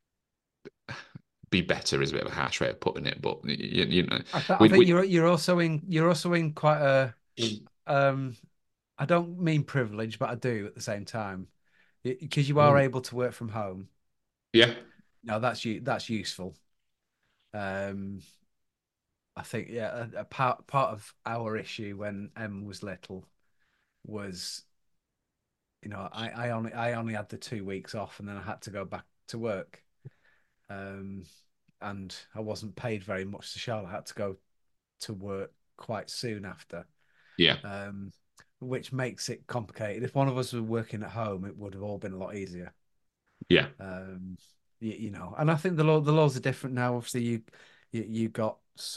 be better is a bit of a harsh way of putting it, but I we think we you're also in quite a um. I don't mean privilege, but I do at the same time because you are oh, able to work from home. yeah, No, that's useful. Um, I think yeah, a part of our issue when Em was little was, I only had the 2 weeks off and then I had to go back to work. Um, and I wasn't paid very much, so Charlotte had to go to work quite soon after. yeah, Um, which makes it complicated. If one of us was working at home, it would have all been a lot easier. yeah. Um, and I think the laws are different now. Obviously, you got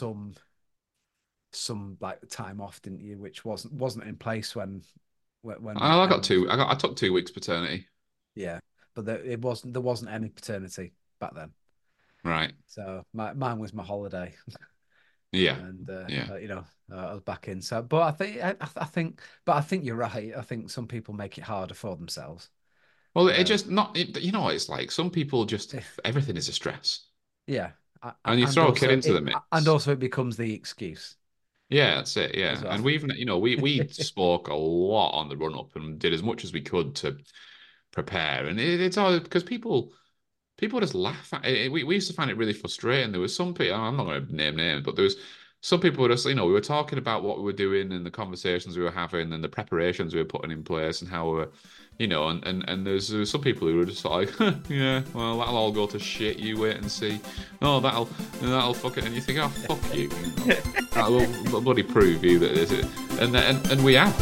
some like time off, didn't you? Which wasn't in place when I got Em was two. I born. took 2 weeks paternity. Yeah, but there wasn't any paternity back then. Right. So mine was my holiday, Yeah. and Yeah. I was back in. So, but I think you're right. I think some people make it harder for themselves. Well, it Um, just not. You know what it's like. Some people just if everything is a stress, Yeah, and you and throw a kid also into the mix. it becomes the excuse Yeah, that's it. as Yeah, well. and we spoke a lot on the run up and did as much as we could to prepare, and it's all because people just laugh at it. We used to find it really frustrating. There was some people, I'm not going to name names, but there was some people were just, we were talking about what we were doing and the conversations we were having and the preparations we were putting in place and how we were, and there was some people who were just like, yeah, well, that'll all go to shit. You wait and see. Oh, that'll fuck it. And you think, oh, fuck you. That will bloody prove you that is it. And we have.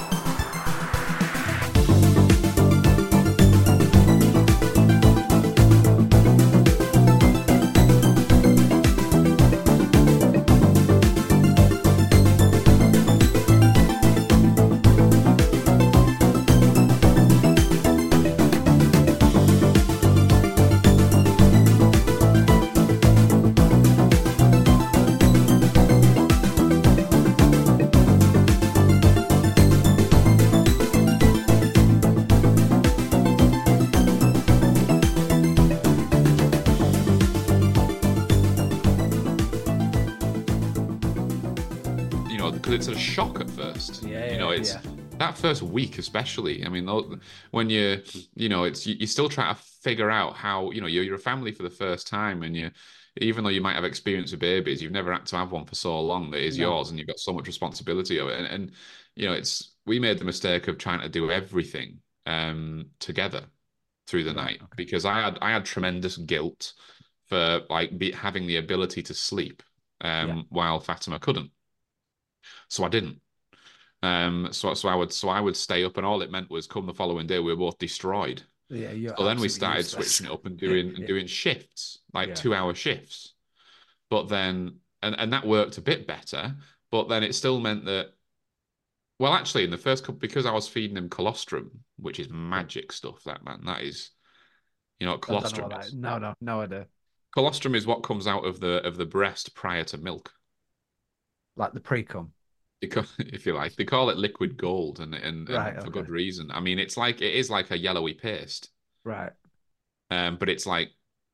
Because it's a shock at first. Yeah, yeah, It's yeah, that first week, especially. I mean, when it's you still try to figure out how, you're a family for the first time, and even though you might have experience with babies, you've never had to have one for so long that is no, yours, and you've got so much responsibility of it. And we made the mistake of trying to do everything together through the right, night okay, because I had tremendous guilt for like having the ability to sleep yeah, while Fatima couldn't. So I didn't. So I would stay up, and all it meant was come the following day we were both destroyed. yeah, you're So then we absolutely started useless. switching it up and doing shifts, like Yeah, 2 hour shifts. But then and that worked a bit better. But then it still meant that, well, actually, in the first couple, because I was feeding him colostrum, which is magic stuff. That is, what I don't know colostrum what that. is. No, no, no idea. Colostrum is what comes out of the breast prior to milk. Like the pre-com. If you like, they call it liquid gold, Right, and for okay, good reason. I mean, it is like a yellowy paste, right, but it's like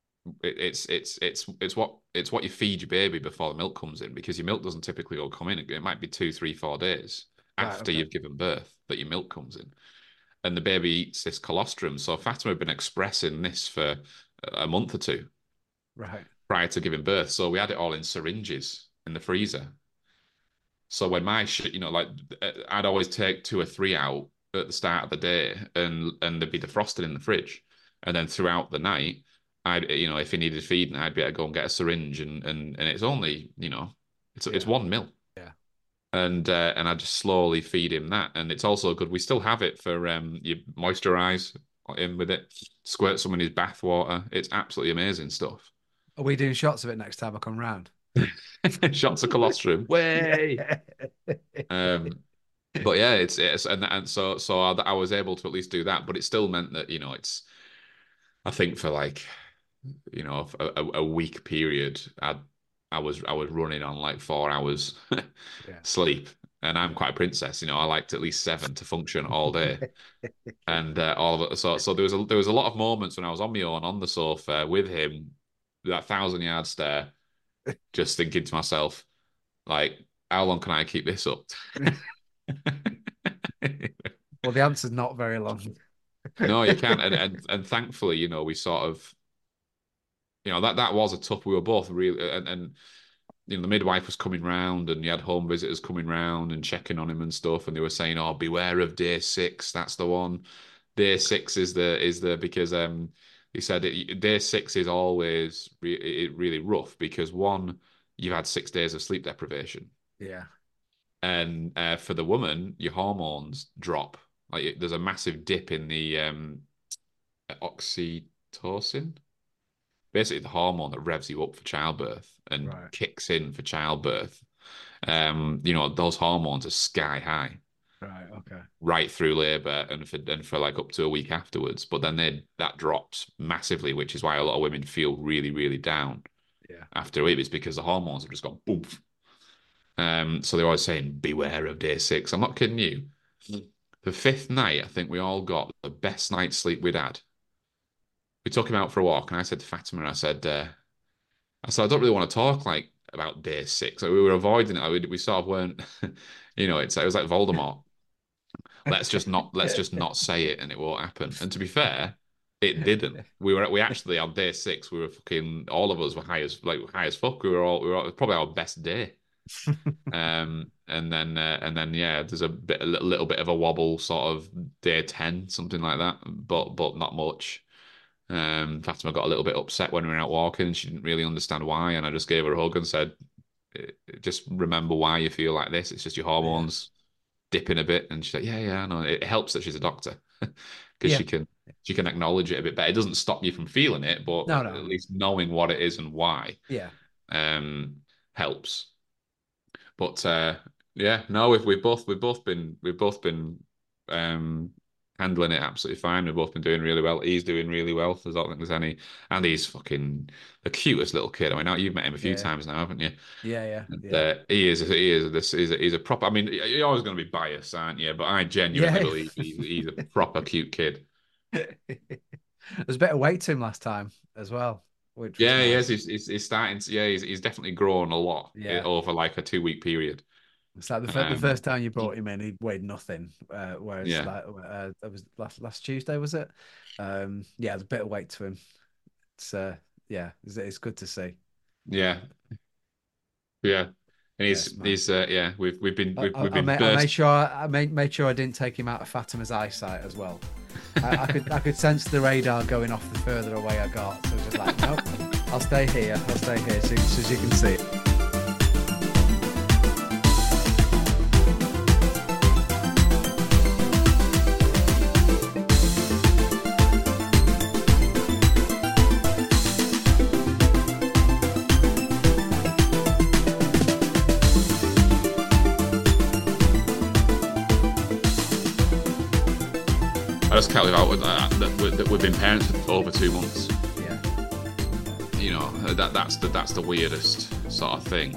it's what you feed your baby before the milk comes in because your milk doesn't typically all come in. It might be 2, 3, 4 days right, after okay, you've given birth that your milk comes in, and the baby eats this colostrum. So Fatima had been expressing this for a month or two right, prior to giving birth. So we had it all in syringes in the freezer. So when my shit, like I'd always take 2 or 3 out at the start of the day, and they'd be defrosted in the fridge, and then throughout the night, if he needed feeding, I'd be able to go and get a syringe, and it's only, it's Yeah. 1 ml, Yeah. and I just slowly feed him that, and it's also good. We still have it for you moisturize him with it, squirt some in his bath water. It's absolutely amazing stuff. Are we doing shots of it next time I come round? Shots of colostrum, way. Yeah. Um, but yeah, it's and so I was able to at least do that, but it still meant that it's I think for like a week period, I was running on like 4 hours Yeah. sleep, and I'm quite a princess, I liked at least 7 to function all day, and all of it. So there was a lot of moments when I was on my own on the sofa with him, that 1,000 yard stare, just thinking to myself, like, how long can I keep this up? Well, the answer's not very long. No, you can't. And thankfully, we sort of, that was a tough. We were both really, and the midwife was coming round, and you had home visitors coming round and checking on him and stuff, and they were saying, "Oh, beware of day 6. That's the one. Day 6 is the because he said day 6 is always really rough because one, you've had 6 days of sleep deprivation, Yeah. and for the woman, your hormones drop. Like there's a massive dip in the oxytocin, basically the hormone that revs you up for childbirth and Right. kicks in for childbirth. Those hormones are sky high Right. Okay. right through labor and for like up to a week afterwards. But then that drops massively, which is why a lot of women feel really, really down Yeah. after it. It's because the hormones have just gone boom. So they're always saying, beware of day 6. I'm not kidding you. The 5th night, I think we all got the best night's sleep we'd had. We took him out for a walk, and I said to Fatima, I don't really want to talk like about day 6. Like, we were avoiding it. We sort of weren't, it was like Voldemort. Let's just not say it, and it won't happen. And to be fair, it didn't. We actually on day 6, we were fucking, all of us were high as fuck. We were all probably our best day. And then yeah, there's a little bit of a wobble, sort of day 10, something like that, but not much. Fatima got a little bit upset when we were out walking, and she didn't really understand why. And I just gave her a hug and said, "Just remember why you feel like this. It's just your Yeah. hormones dipping a bit." And she's like, "Yeah, yeah, I know." It helps that she's a doctor because Yeah. she can acknowledge it a bit better. It doesn't stop you from feeling it, but No, at no. least knowing what it is and why Yeah. um, helps. But yeah, no, we've both been um, handling it absolutely fine. We've both been doing really well. He's doing really well. I don't think there's any, and he's fucking the cutest little kid. I mean, now you've met him a few Yeah. times now, haven't you? Yeah. Yeah. And, Yeah. he's a proper. I mean, you're always going to be biased, aren't you? But I genuinely Yeah. believe he's a proper cute kid. There's a bit of weight to him last time as well, which was Yeah, he is. nice. He's starting to. Yeah, he's definitely grown a lot Yeah. over like a 2 week period. It's like the Um, first time you brought him in, he weighed nothing. Whereas yeah, like it was last Tuesday, was it? Yeah, there's a bit of weight to him. It's yeah, it's good to see. yeah. Yeah, and Yes, man. yeah. We've been I made burst. sure made sure I didn't take him out of Fatima's eyesight as well. I could sense the radar going off the further away I got. So I was just like, nope, I'll stay here. I'll stay here so you can see it. I just can't live out with that we've been parents for over 2 months. Yeah, That's the weirdest sort of thing.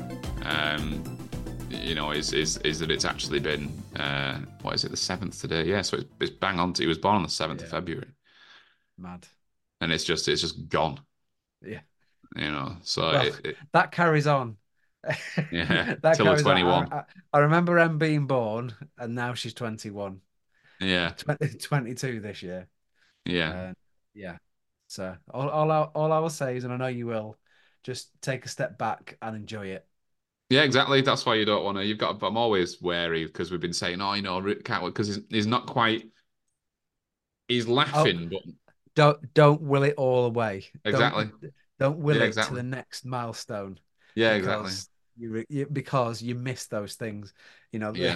Is that it's actually been what is it, the 7th today? Yeah, so it's bang on. He was born on the 7th of yeah, February, mad. and it's just gone. Yeah. So Well, that carries on. yeah, That till the carries on. 21. I remember Em being born, and now she's 21. Yeah, 22 this year. yeah. Uh, yeah. So all I will say is, and I know you will, just take a step back and enjoy it. Yeah, exactly. That's why you don't want to. You've got. I'm always wary because we've been saying, oh, can't because he's not quite. He's Oh, laughing, but don't will it all away. exactly. Don't will Yeah, it to exactly. the next milestone Yeah, exactly. because because you miss those things. Yeah.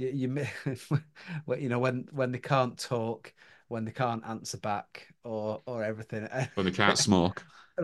When they can't talk, when they can't answer back, or everything. When they can't smoke.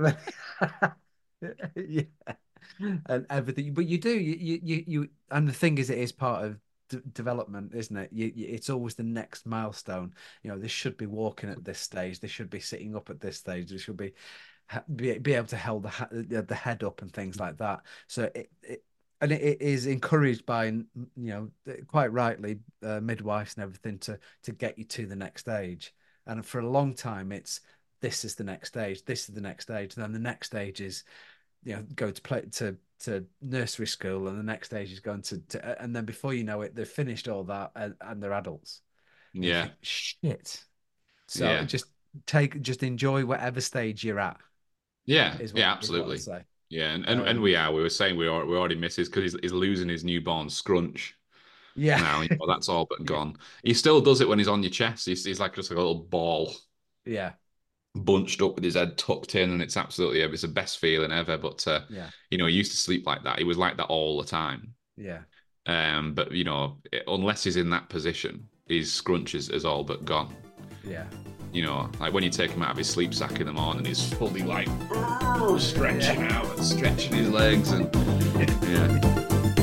Yeah, and everything. But you do and the thing is, it is part of development, isn't it? It's always the next milestone. They should be walking at this stage. They should be sitting up at this stage. They should be able to hold the head up and things like that. So it is encouraged by quite rightly midwives and everything to get you to the next stage. And for a long time, this is the next stage. This is the next stage. And then the next stage is go to play to nursery school, and the next stage is going to and then before you know it, they've finished all that and they're adults. And Yeah. think, shit. So Yeah. just enjoy whatever stage you're at. Yeah. Is Yeah. what Absolutely. say. Yeah. And we were saying we already misses because he's losing his newborn scrunch. Yeah. Now that's all but gone. He still does it when he's on your chest. He's like just like a little ball. Yeah. Bunched up with his head tucked in, and it's absolutely it's the best feeling ever. But yeah, he used to sleep like that. He was like that all the time. Yeah. But unless he's in that position, his scrunch is all but gone. Yeah. Like when you take him out of his sleep sack in the morning, he's fully like stretching out and stretching his legs and yeah.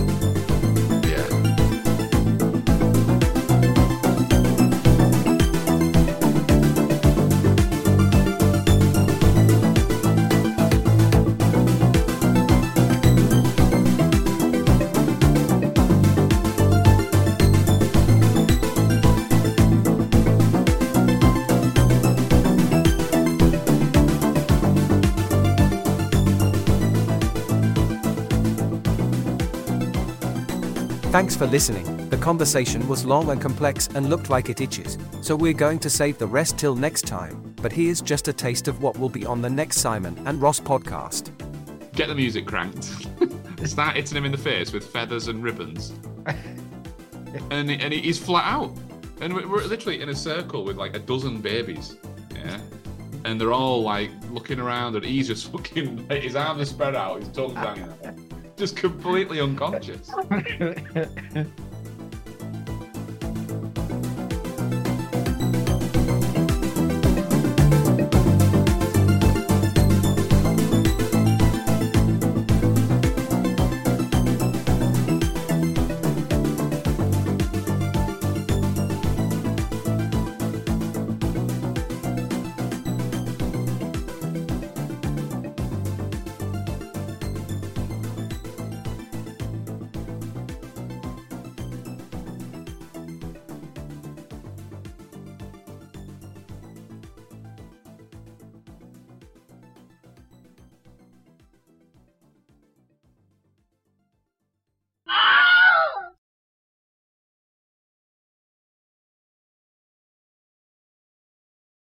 Thanks for listening. The conversation was long and complex and looked like it itches, so we're going to save the rest till next time. But here's just a taste of what will be on the next Simon and Ross podcast. Get the music cranked. Start hitting him in the face with feathers and ribbons. and he's flat out. And we're literally in a circle with like a dozen babies. Yeah. And they're all like looking around, and he's just fucking, like, his arms are spread out, his tongue's hanging out. Just completely unconscious.